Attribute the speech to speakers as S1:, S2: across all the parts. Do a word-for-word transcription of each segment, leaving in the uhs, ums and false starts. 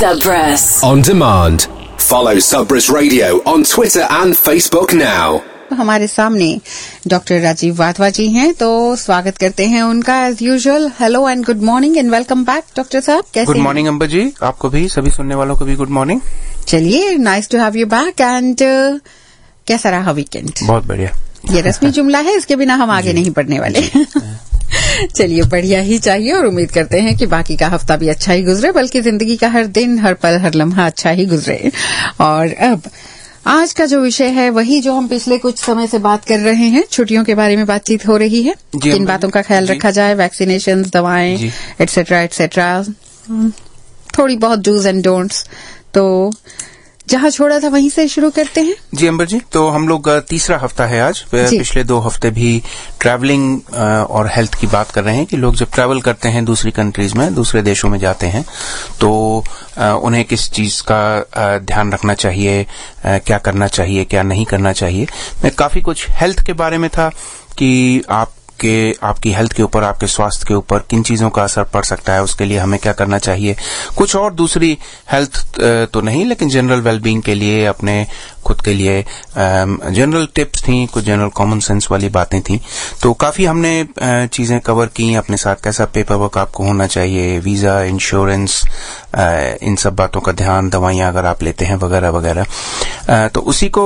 S1: Sabras
S2: on demand. Follow Sabras Radio on Twitter and Facebook now.
S3: हमारे सामने doctor Rajiv Wadhwa जी हैं, तो स्वागत करते हैं उनका as usual. Hello and good morning and welcome back doctor साहब. कैसे?
S4: गुड मॉर्निंग अंबर जी, आपको भी, सभी सुनने वालों को भी गुड मॉर्निंग.
S3: चलिए, nice to have you back. And कैसा रहा वीकेंड?
S4: बहुत बढ़िया.
S3: ये रस्मी जुमला है, इसके बिना हम आगे नहीं बढ़ने वाले. चलिए, बढ़िया ही चाहिए और उम्मीद करते हैं कि बाकी का हफ्ता भी अच्छा ही गुजरे, बल्कि जिंदगी का हर दिन, हर पल, हर लम्हा अच्छा ही गुजरे. और अब आज का जो विषय है वही जो हम पिछले कुछ समय से बात कर रहे हैं, छुट्टियों के बारे में बातचीत हो रही है. किन बातों का ख्याल रखा जाए, वैक्सीनेशन, दवाएं, एटसेट्रा एटसेट्रा, थोड़ी बहुत डूज एंड डोंट्स. तो जहां छोड़ा था वहीं से शुरू करते हैं.
S4: जी अंबर जी, तो हम लोग तीसरा हफ्ता है आज. पिछले दो हफ्ते भी ट्रैवलिंग और हेल्थ की बात कर रहे हैं कि लोग जब ट्रैवल करते हैं दूसरी कंट्रीज में, दूसरे देशों में जाते हैं, तो उन्हें किस चीज का ध्यान रखना चाहिए, क्या करना चाहिए, क्या नहीं करना चाहिए. मैं काफी कुछ हेल्थ के बारे में था कि आप कि आपकी हेल्थ के ऊपर, आपके स्वास्थ्य के ऊपर किन चीजों का असर पड़ सकता है, उसके लिए हमें क्या करना चाहिए. कुछ और दूसरी हेल्थ तो नहीं, लेकिन जनरल वेलबींग के लिए, अपने खुद के लिए जनरल टिप्स थी, कुछ जनरल कॉमन सेंस वाली बातें थी. तो काफी हमने चीजें कवर की. अपने साथ कैसा पेपर वर्क आपको होना चाहिए, वीजा, इंश्योरेंस, इन सब बातों का ध्यान, दवाइयां अगर आप लेते हैं वगैरह वगैरह. तो उसी को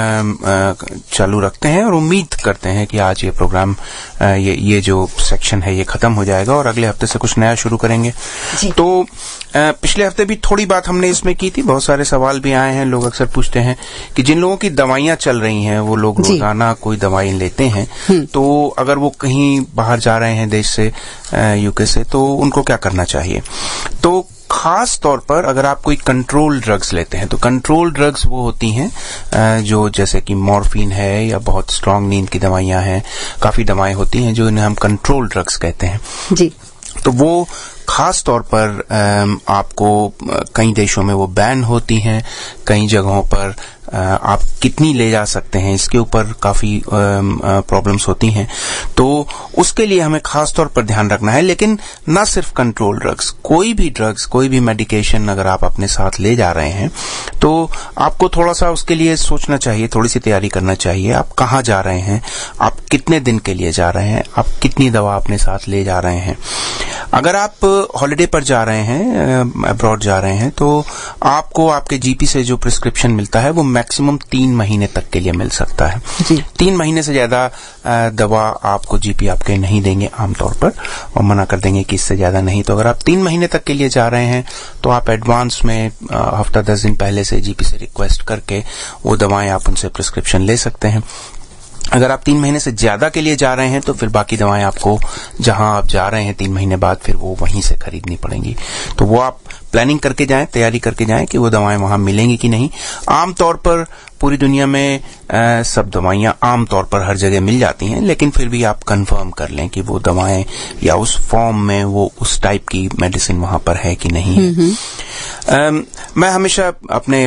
S4: चालू रखते हैं और उम्मीद करते हैं कि आज ये प्रोग्राम, ये ये जो सेक्शन है ये खत्म हो जाएगा और अगले हफ्ते से कुछ नया शुरू करेंगे. तो पिछले हफ्ते भी थोड़ी बात हमने इसमें की थी. बहुत सारे सवाल भी आए हैं. लोग अक्सर पूछते हैं कि जिन लोगों की दवाइयां चल रही हैं, वो लोग रोजाना कोई दवाई लेते हैं, तो अगर वो कहीं बाहर जा रहे हैं देश से, यूके से, तो उनको क्या करना चाहिए. तो खास तौर पर अगर आप कोई कंट्रोल ड्रग्स लेते हैं, तो कंट्रोल ड्रग्स वो होती हैं जो जैसे कि मॉर्फिन है या बहुत स्ट्रांग नींद की दवाइयां हैं. काफी दवाएं होती हैं जो इन्हें हम कंट्रोल ड्रग्स कहते हैं. जी. तो वो खास तौर पर आपको कई देशों में वो बैन होती हैं, कई जगहों पर आप कितनी ले जा सकते हैं, इसके ऊपर काफी प्रॉब्लम्स होती हैं. तो उसके लिए हमें खास तौर पर ध्यान रखना है. लेकिन न सिर्फ कंट्रोल ड्रग्स, कोई भी ड्रग्स, कोई भी मेडिकेशन अगर आप अपने साथ ले जा रहे हैं, तो आपको थोड़ा सा उसके लिए सोचना चाहिए, थोड़ी सी तैयारी करना चाहिए. आप कहाँ जा रहे हैं, आप कितने दिन के लिए जा रहे हैं, आप कितनी दवा अपने साथ ले जा रहे हैं. अगर आप हॉलिडे पर जा रहे हैं, अब्रॉड जा रहे हैं, तो आपको आपके जीपी से जो प्रिस्क्रिप्शन मिलता है वो मैक्सिमम तीन महीने तक के लिए मिल सकता है. तीन महीने से ज्यादा दवा आपको जीपी आपके नहीं देंगे आमतौर पर, और मना कर देंगे कि इससे ज्यादा नहीं. तो अगर आप तीन महीने तक के लिए जा रहे हैं, तो आप एडवांस में हफ्ता दस दिन पहले से जीपी से रिक्वेस्ट करके वो दवाएं आप उनसे प्रिस्क्रिप्शन ले सकते हैं. अगर आप तीन महीने से ज्यादा के लिए जा रहे हैं, तो फिर बाकी दवाएं आपको जहां आप जा रहे हैं तीन महीने बाद फिर वो वहीं से खरीदनी पड़ेंगी. तो वो आप प्लानिंग करके जाएं, तैयारी करके जाएं कि वो दवाएं वहां मिलेंगी कि नहीं. आमतौर पर पूरी दुनिया में आ, सब दवाइयां आमतौर पर हर जगह मिल जाती हैं, लेकिन फिर भी आप कंफर्म कर लें कि वो दवाएं या उस फॉर्म में वो उस टाइप की मेडिसिन वहां पर है कि नहीं है. आ, मैं हमेशा अपने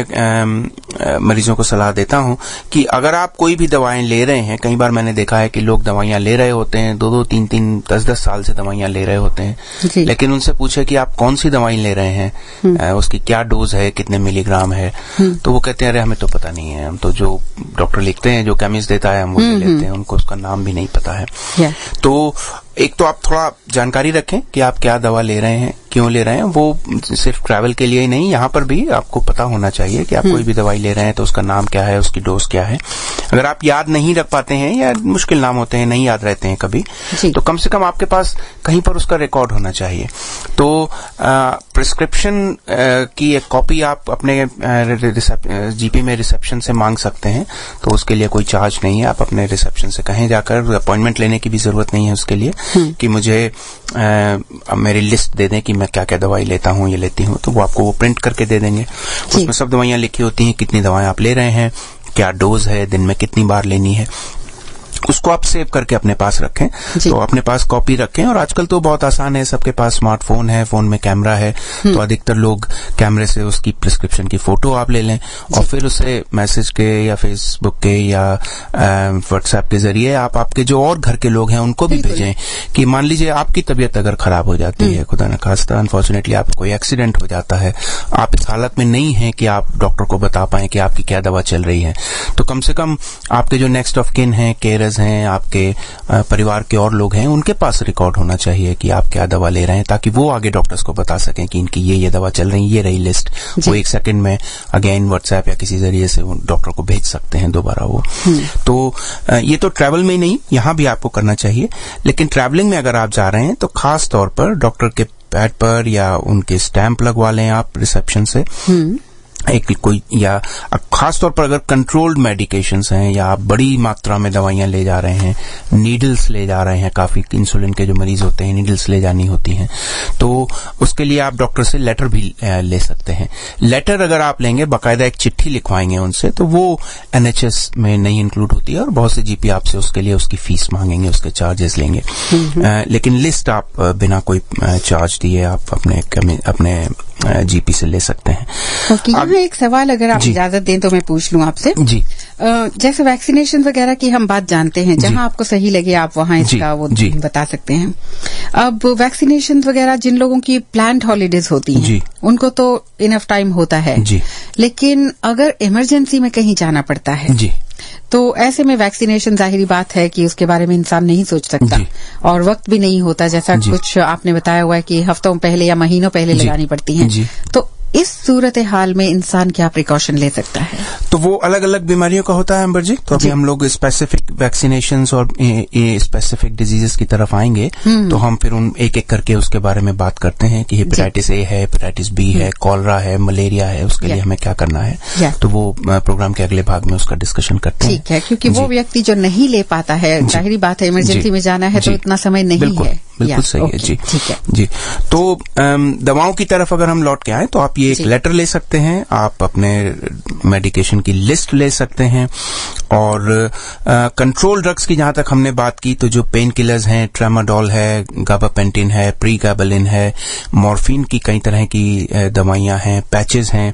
S4: आ, मरीजों को सलाह देता हूं कि अगर आप कोई भी दवाएं ले रहे हैं, कई बार मैंने देखा है कि लोग दवाइयां ले रहे होते हैं, दो दो तीन तीन दस दस साल से दवाइयां ले रहे होते हैं, लेकिन उनसे पूछे कि आप कौन सी दवाई ले रहे हैं, आ, उसकी क्या डोज है, कितने मिलीग्राम है, तो वो कहते हैं अरे हमें तो पता नहीं है, हम तो जो डॉक्टर लिखते हैं, जो केमिस्ट देता है, हम वो ले लेते हैं, उनको उसका नाम भी नहीं पता है. yeah. तो एक तो आप थोड़ा जानकारी रखें कि आप क्या दवा ले रहे हैं, क्यों ले रहे हैं. वो सिर्फ ट्रैवल के लिए ही नहीं, यहाँ पर भी आपको पता होना चाहिए कि आप कोई भी दवाई ले रहे हैं तो उसका नाम क्या है, उसकी डोज क्या है. अगर आप याद नहीं रख पाते हैं या मुश्किल नाम होते हैं, नहीं याद रहते हैं कभी, तो कम से कम आपके पास कहीं पर उसका रिकॉर्ड होना चाहिए. तो प्रिस्क्रिप्शन की एक कॉपी आप अपने जीपी में रिसेप्शन से मांग सकते हैं. तो उसके लिए कोई चार्ज नहीं है. आप अपने रिसेप्शन से कहीं जाकर, अपॉइंटमेंट लेने की भी जरूरत नहीं है उसके लिए कि मुझे आ, मेरी लिस्ट दे दें कि मैं क्या क्या दवाई लेता हूं, ये लेती हूं. तो वो आपको वो प्रिंट करके दे देंगे. उसमें सब दवाइयां लिखी होती हैं, कितनी दवाएं आप ले रहे हैं, क्या डोज है, दिन में कितनी बार लेनी है. उसको आप सेव करके अपने पास रखें। तो अपने पास कॉपी रखें। और आजकल तो बहुत आसान है, सबके पास स्मार्टफोन है, फोन में कैमरा है, तो अधिकतर लोग कैमरे से उसकी प्रिस्क्रिप्शन की फोटो आप ले लें और फिर उसे मैसेज के या फेसबुक के या व्हाट्सएप के जरिए आप आपके जो और घर के लोग हैं उनको भी भेजें कि मान लीजिए आपकी तबीयत अगर खराब हो जाती है, खुदा न खास्ता अनफॉर्चुनेटली आपको कोई एक्सीडेंट हो जाता है, आप इस हालत में नहीं है कि आप डॉक्टर को बता पाएं कि आपकी क्या दवा चल रही है, तो कम से कम आपके जो नेक्स्ट ऑफ किन हैं, केयरर्स हैं, आपके परिवार के और लोग हैं, उनके पास रिकॉर्ड होना चाहिए कि आप क्या दवा ले रहे हैं, ताकि वो आगे डॉक्टर्स को बता सकें कि इनकी ये ये दवा चल रही है, ये रही लिस्ट। वो एक सेकंड में अगेन व्हाट्सएप या किसी जरिए से डॉक्टर को भेज सकते हैं दोबारा वो। तो ये तो ट्रैवल में ही नहीं, यहां भी आपको करना चाहिए। लेकिन ट्रैवलिंग में अगर आप जा रहे हैं तो खास तौर पर डॉक्टर के पैड पर या उनके स्टैंप लगवा लें आप रिसेप्शन से एक कोई, या खास तौर पर अगर कंट्रोल्ड मेडिकेशंस हैं या आप बड़ी मात्रा में दवाइयां ले जा रहे हैं, नीडल्स ले जा रहे हैं, काफी इंसुलिन के जो मरीज होते हैं नीडल्स ले जानी होती हैं, तो उसके लिए आप डॉक्टर से लेटर भी ले सकते हैं। लेटर अगर आप लेंगे, बाकायदा एक चिट्ठी लिखवाएंगे उनसे, तो वो एनएचएस में नहीं इंक्लूड होती है और बहुत से जीपी आपसे उसके लिए उसकी फीस मांगेंगे, उसके चार्जेस लेंगे। आ, लेकिन लिस्ट आप बिना कोई चार्ज दिए आप अपने अपने जीपी से ले सकते हैं।
S3: okay, यहाँ एक सवाल अगर आप इजाजत दें तो मैं पूछ लूं आपसे।
S4: जी।
S3: जैसे वैक्सीनेशन वगैरह की हम बात जानते हैं, जहां आपको सही लगे आप वहां इसका वो बता सकते हैं। अब वैक्सीनेशन वगैरह जिन लोगों की प्लान्ड हॉलीडेज होती हैं, उनको तो इनफ टाइम होता है, लेकिन अगर इमरजेंसी में कहीं जाना पड़ता है जी, तो ऐसे में वैक्सीनेशन जाहिरी बात है कि उसके बारे में इंसान नहीं सोच सकता और वक्त भी नहीं होता, जैसा कुछ आपने बताया हुआ है कि हफ्तों पहले या महीनों पहले लगानी पड़ती हैं। तो इस सूरत हाल में इंसान क्या प्रिकॉशन ले सकता है?
S4: तो वो अलग अलग बीमारियों का होता है अंबर जी। तो अभी हम लोग स्पेसिफिक वैक्सीनेशंस और स्पेसिफिक डिजीजेस की तरफ आएंगे, तो हम फिर उन एक एक करके उसके बारे में बात करते हैं कि हेपेटाइटिस ए है, हेपेटाइटिस बी है, कॉलरा है, मलेरिया है, उसके लिए हमें क्या करना है। तो वो प्रोग्राम के अगले भाग में उसका डिस्कशन करते हैं।
S3: ठीक है, क्योंकि वो व्यक्ति जो नहीं ले पाता है, जाहिर बात है इमरजेंसी में जाना है तो इतना समय नहीं है।
S4: बिल्कुल सही है जी।
S3: ठीक है
S4: जी। तो दवाओं की तरफ अगर हम लौट के आए तो आप ये एक लेटर ले सकते हैं, आप अपने मेडिकेशन की लिस्ट ले सकते हैं, और कंट्रोल ड्रग्स की जहां तक हमने बात की तो जो पेन किलर्स हैं, ट्रेमाडोल है, गाबापेंटिन है, प्रीगाबलिन है, मॉर्फिन की कई तरह की दवाइयां हैं, पैचेस हैं,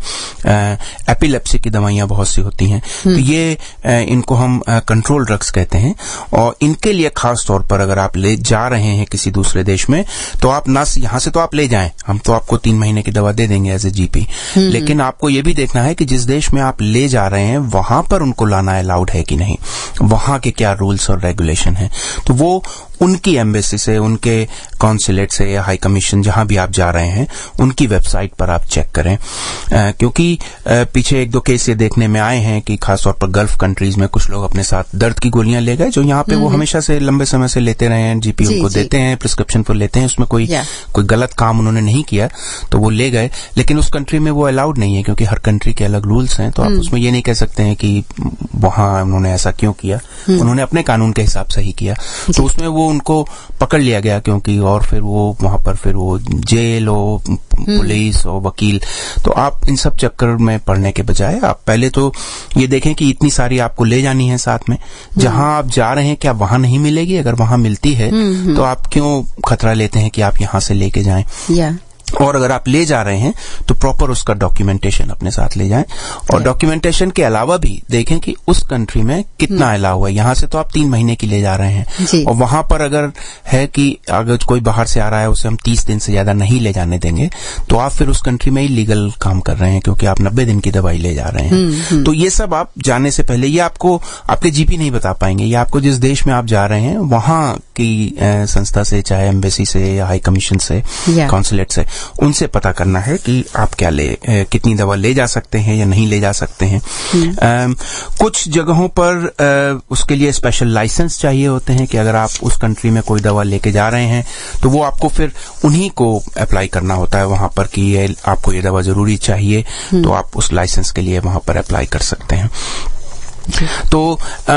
S4: एपिलेप्सी की दवाइयां बहुत सी होती हैं, तो ये इनको हम कंट्रोल ड्रग्स कहते हैं। और इनके लिए खास तौर पर अगर आप ले जा रहे हैं किसी दूसरे देश में, तो आप ना यहां से तो आप ले जाएं, हम तो आपको तीन महीने की दवा दे देंगे एज ए जीपी, लेकिन आपको ये भी देखना है कि जिस देश में आप ले जा रहे हैं वहां पर उनको लाना अलाउड है कि नहीं, वहां के क्या रूल्स और रेगुलेशन है। तो वो उनकी एम्बेसी से, उनके कॉन्सुलेट से या हाई कमीशन जहां भी आप जा रहे हैं उनकी वेबसाइट पर आप चेक करें, आ, क्योंकि आ, पीछे एक दो केस ये देखने में आए हैं कि खासतौर पर गल्फ कंट्रीज में कुछ लोग अपने साथ दर्द की गोलियां ले गए जो यहाँ पे वो हमेशा से लंबे समय से लेते रहे हैं, जीपी उनको देते हैं, प्रिस्क्रिप्शन पर लेते हैं, उसमें कोई कोई गलत काम उन्होंने नहीं किया तो वो ले गए, लेकिन उस कंट्री में वो अलाउड नहीं है क्योंकि हर कंट्री के अलग रूल्स हैं। तो आप उसमें ये नहीं कह सकते हैं कि वहां उन्होंने ऐसा क्यों किया, उन्होंने अपने कानून के हिसाब से ही किया, तो उसमें वो उनको पकड़ लिया गया क्योंकि, और फिर वो वहां पर फिर वो जेल हो, पुलिस और वकील। तो आप इन सब चक्कर में पड़ने के बजाय आप पहले तो ये देखें कि इतनी सारी आपको ले जानी है साथ में, जहां आप जा रहे हैं क्या वहां नहीं मिलेगी, अगर वहां मिलती है तो आप क्यों खतरा लेते हैं कि आप यहां से लेके जाएं। yeah. और अगर आप ले जा रहे हैं तो प्रॉपर उसका डॉक्यूमेंटेशन अपने साथ ले जाएं, और डॉक्यूमेंटेशन के अलावा भी देखें कि उस कंट्री में कितना अलाउ है। यहां से तो आप तीन महीने की ले जा रहे हैं और वहां पर अगर है कि अगर कोई बाहर से आ रहा है उसे हम तीस दिन से ज्यादा नहीं ले जाने देंगे, तो आप फिर उस कंट्री में इलीगल काम कर रहे हैं क्योंकि आप नब्बे दिन की दवाई ले जा रहे हैं। तो ये सब आप जाने से पहले, ये आपको आपके जीपी नहीं बता पाएंगे, ये आपको जिस देश में आप जा रहे हैं वहां की संस्था से, चाहे एम्बेसी से या हाई कमीशन से, कॉन्सुलेट से, उनसे पता करना है कि आप क्या ले ए, कितनी दवा ले जा सकते हैं या नहीं ले जा सकते हैं। आ, कुछ जगहों पर आ, उसके लिए स्पेशल लाइसेंस चाहिए होते हैं कि अगर आप उस कंट्री में कोई दवा लेके जा रहे हैं तो वो आपको फिर उन्हीं को अप्लाई करना होता है वहां पर कि ये आपको ये दवा जरूरी चाहिए, तो आप उस लाइसेंस के लिए वहां पर अप्लाई कर सकते हैं। तो आप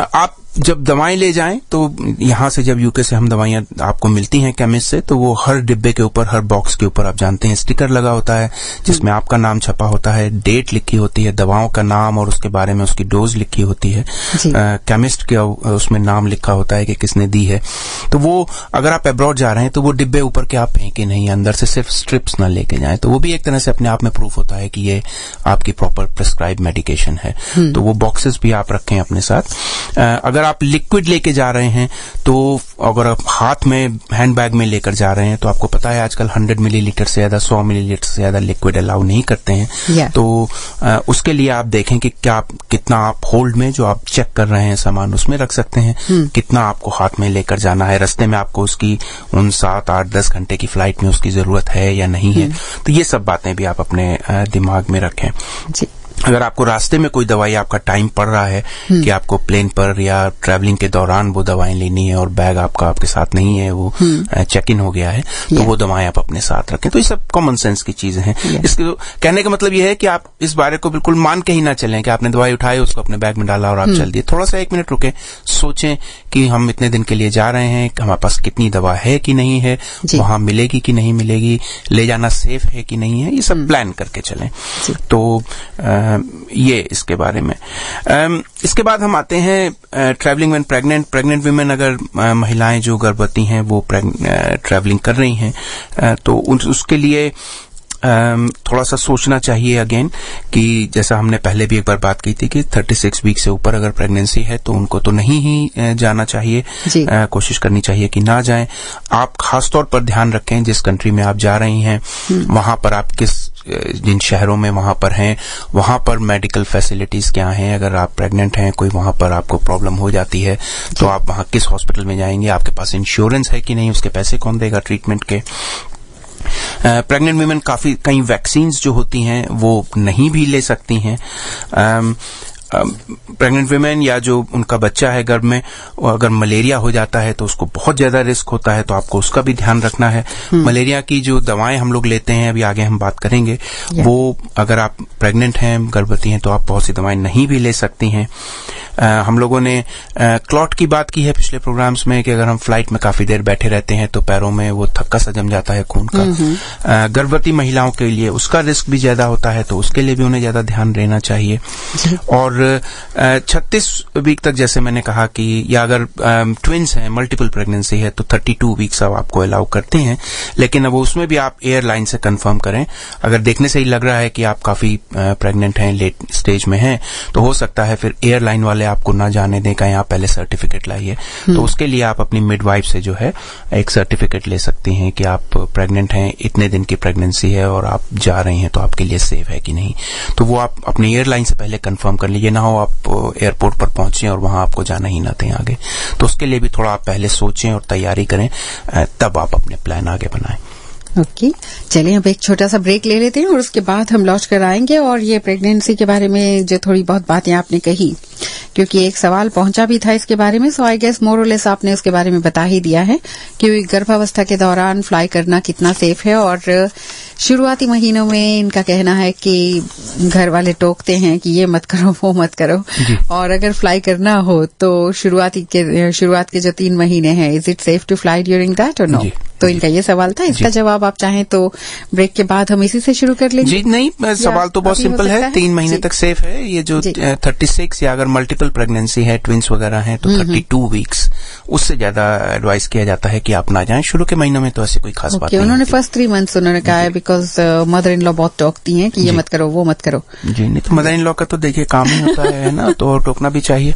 S4: जब दवाएं ले जाएं तो यहाँ से जब यूके से हम दवाइयां आपको मिलती हैं केमिस्ट से, तो वो हर डिब्बे के ऊपर, हर बॉक्स के ऊपर आप जानते हैं स्टिकर लगा होता है जिसमें आपका नाम छपा होता है, डेट लिखी होती है, दवाओं का नाम और उसके बारे में उसकी डोज लिखी होती है, केमिस्ट के उसमें नाम लिखा होता है कि किसने दी है। तो वो अगर आप अब्रॉड जा रहे हैं तो वो डिब्बे ऊपर के आप फेंके नहीं, अंदर से सिर्फ स्ट्रिप्स ना लेके जाएं, तो वो भी एक तरह से अपने आप में प्रूफ होता है कि ये आपकी प्रॉपर प्रिस्क्राइब मेडिकेशन है। तो वो बॉक्सेस भी आप रखें अपने साथ। अगर आप लिक्विड लेके जा रहे हैं तो अगर आप हाथ में हैंड बैग में लेकर जा रहे हैं तो आपको पता है आजकल हंड्रेड मिलीलीटर से ज्यादा, सौ मिलीलीटर से ज्यादा लिक्विड अलाउ नहीं करते हैं। yeah. तो आ, उसके लिए आप देखें कि क्या आप, कितना आप होल्ड में जो आप चेक कर रहे हैं सामान उसमें रख सकते हैं, hmm. कितना आपको हाथ में लेकर जाना है, रास्ते में आपको उसकी उन सात आठ दस घंटे की फ्लाइट में उसकी जरूरत है या नहीं है। hmm. तो ये सब बातें भी आप अपने दिमाग में रखें। जी। अगर आपको रास्ते में कोई दवाई, आपका टाइम पड़ रहा है कि आपको प्लेन पर या ट्रैवलिंग के दौरान वो दवाएं लेनी है और बैग आपका आपके साथ नहीं है, वो चेक इन हो गया है, तो yeah. वो दवाएं आप अपने साथ रखें। तो ये सब कॉमन सेंस की चीजें हैं। yeah. इसके कहने का मतलब ये है कि आप इस बारे को बिल्कुल मान के ही ना चलें कि आपने दवाई उठाई, उसको अपने बैग में डाला और आप चल दिए। थोड़ा सा एक मिनट रुके, सोचें कि हम इतने दिन के लिए जा रहे हैं, हमारे पास कितनी दवा है कि नहीं है, वहां मिलेगी कि नहीं मिलेगी, ले जाना सेफ है कि नहीं है, ये सब प्लान करके चलें। तो आ, ये इसके बारे में। um, इसके बाद हम आते हैं travelling when pregnant. Pregnant women, अगर uh, महिलाएं जो गर्भवती हैं वो ट्रैवलिंग uh, कर रही हैं, uh, तो उसके लिए Um, थोड़ा सा सोचना चाहिए अगेन कि जैसा हमने पहले भी एक बार बात की थी कि छत्तीस वीक से ऊपर अगर प्रेगनेंसी है तो उनको तो नहीं ही जाना चाहिए, uh, कोशिश करनी चाहिए कि ना जाएं। आप खासतौर पर ध्यान रखें जिस कंट्री में आप जा रही हैं वहां पर आप किस, जिन शहरों में वहां पर हैं वहां पर मेडिकल फैसिलिटीज क्या हैं। अगर आप प्रेग्नेंट हैं, कोई वहां पर आपको प्रॉब्लम हो जाती है तो आप वहां किस हॉस्पिटल में जाएंगे, आपके पास इंश्योरेंस है कि नहीं, उसके पैसे कौन देगा ट्रीटमेंट के। प्रेग्नेंट वुमेन काफी कई वैक्सीन्स जो होती हैं वो नहीं भी ले सकती हैं। um, प्रेग्नेंट uh, वुमेन या जो उनका बच्चा है गर्भ में, अगर मलेरिया हो जाता है तो उसको बहुत ज्यादा रिस्क होता है, तो आपको उसका भी ध्यान रखना है। मलेरिया की जो दवाएं हम लोग लेते हैं, अभी आगे हम बात करेंगे, वो अगर आप प्रेग्नेंट हैं, गर्भवती हैं, तो आप बहुत सी दवाएं नहीं भी ले सकती हैं। Uh, हम लोगों ने क्लॉट uh, की बात की है पिछले प्रोग्राम्स में कि अगर हम फ्लाइट में काफी देर बैठे रहते हैं तो पैरों में वो थक्का सा जम जाता है खून का। uh, गर्भवती महिलाओं के लिए उसका रिस्क भी ज्यादा होता है, तो उसके लिए भी उन्हें ज्यादा ध्यान देना चाहिए। और छत्तीस वीक तक जैसे मैंने कहा कि, या अगर ट्विंस हैं, मल्टीपल प्रेगनेंसी है, तो थर्टी टू वीक्स अब आपको अलाउ करते हैं, लेकिन अब उसमें भी आप एयरलाइन से कंफर्म करें। अगर देखने से ही लग रहा है कि आप काफी प्रेग्नेंट हैं, लेट स्टेज में हैं, तो हो सकता है फिर एयरलाइन वाले आपको ना जाने दें, कहीं आप पहले सर्टिफिकेट लाइए। तो उसके लिए आप अपनी मिडवाइफ से जो है एक सर्टिफिकेट ले सकती हैं कि आप प्रेग्नेंट हैं, इतने दिन की प्रेगनेंसी है और आप जा रही हैं, तो आपके लिए सेफ है कि नहीं। तो वो आप अपनी एयरलाइन से पहले कंफर्म कर लीजिए, ना हो आप एयरपोर्ट पर पहुंचे और वहां आपको जाना ही ना दें आगे। तो उसके लिए भी थोड़ा आप पहले सोचें और तैयारी करें, तब आप अपने प्लान आगे बनाएं।
S3: Okay okay. चलिए अब एक छोटा सा ब्रेक ले लेते हैं और उसके बाद हम लॉन्च कराएंगे। और ये प्रेगनेंसी के बारे में जो थोड़ी बहुत बातें आपने कही, क्योंकि एक सवाल पहुंचा भी था इसके बारे में, सो आई गेस मोर और लेस आपने उसके बारे में बता ही दिया है कि गर्भावस्था के दौरान फ्लाई करना कितना सेफ है। और शुरुआती महीनों में इनका कहना है कि घर वाले टोकते हैं कि ये मत करो, वो मत करो, और अगर फ्लाई करना हो तो शुरुआती के शुरुआत के जो तीन महीने हैं, is it safe to fly during that और नो? तो इनका ये सवाल था, इसका जवाब आप चाहें तो ब्रेक के बाद हम इसी से शुरू कर लेंगे।
S4: जी नहीं, सवाल तो बहुत सिंपल है, है, तीन महीने तक सेफ है। ये जो थर्टी सिक्स या अगर मल्टीपल प्रेगनेंसी है, ट्विंस वगैरह हैं, तो थर्टी टू वीक्स उससे ज्यादा एडवाइस किया जाता है कि आप ना जाएं। शुरू के महीनों में तो ऐसी कोई खास बात नहीं।
S3: उन्होंने फर्स्ट थ्री मंथ्स उन्होंने कहा है बिकॉज मदर इन लॉ बहुत टोकती हैं कि ये मत करो, वो मत करो।
S4: जी नहीं, तो मदर इन लॉ का तो देखिए काम ही होता है ना, तो टोकना भी चाहिए।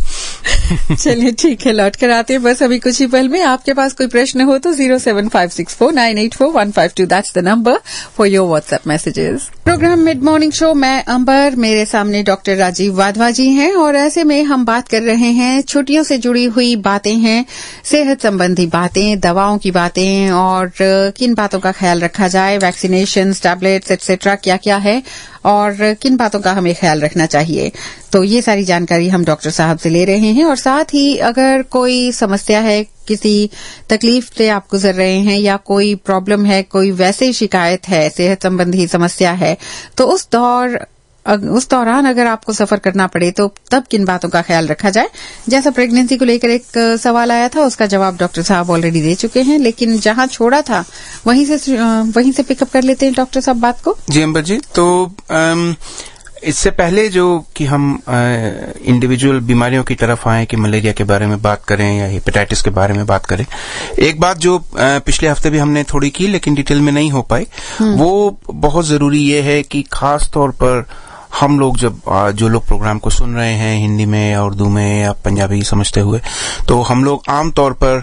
S3: चलिए ठीक है, लौट कर आते हैं बस अभी कुछ ही पल में। आपके पास कोई प्रश्न हो तो zero seven five six four nine eight four one five two, that's the number for your WhatsApp messages. Program mid morning show, मैं अंबर, मेरे सामने डॉक्टर राजीव वाधवा जी हैं और ऐसे में हम बात कर रहे हैं छुट्टियों से जुड़ी हुई बातें हैं, सेहत संबंधी बातें, दवाओं की बातें और किन बातों का ख्याल रखा जाए, वैक्सीनेशन, टैबलेट्स एक्सेट्रा क्या क्या है और किन बातों का हमें ख्याल रखना चाहिए। तो ये सारी जानकारी हम डॉक्टर साहब से ले रहे हैं। और साथ ही अगर कोई समस्या है, किसी तकलीफ से आप गुजर रहे हैं या कोई प्रॉब्लम है, कोई वैसे शिकायत है, सेहत संबंधी समस्या है, तो उस दौर उस दौरान अगर आपको सफर करना पड़े तो तब किन बातों का ख्याल रखा जाए। जैसा प्रेगनेंसी को लेकर एक सवाल आया था, उसका जवाब डॉक्टर साहब ऑलरेडी दे चुके हैं, लेकिन जहां छोड़ा था वहीं से वहीं से पिकअप कर लेते हैं डॉक्टर साहब बात को।
S4: जी अंबर जी, तो आम, इससे पहले जो कि हम इंडिविजुअल बीमारियों की तरफ आए कि मलेरिया के बारे में बात करें या हेपेटाइटिस के बारे में बात करें, एक बात जो आ, पिछले हफ्ते भी हमने थोड़ी की लेकिन डिटेल में नहीं हो पाई, वो बहुत जरूरी ये है कि खास तौर पर हम लोग जब जो लोग प्रोग्राम को सुन रहे हैं हिंदी में या उर्दू में या पंजाबी समझते हुए, तो हम लोग आमतौर पर